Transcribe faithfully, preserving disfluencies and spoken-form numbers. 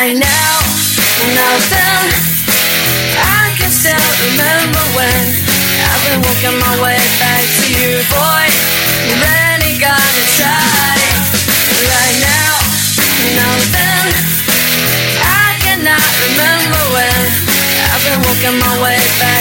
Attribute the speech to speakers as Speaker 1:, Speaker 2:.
Speaker 1: Right now, now then, I can still remember when I've been working my way back to you, boy. You really gotta try. Right now, now then, I cannot remember when I've been working my way back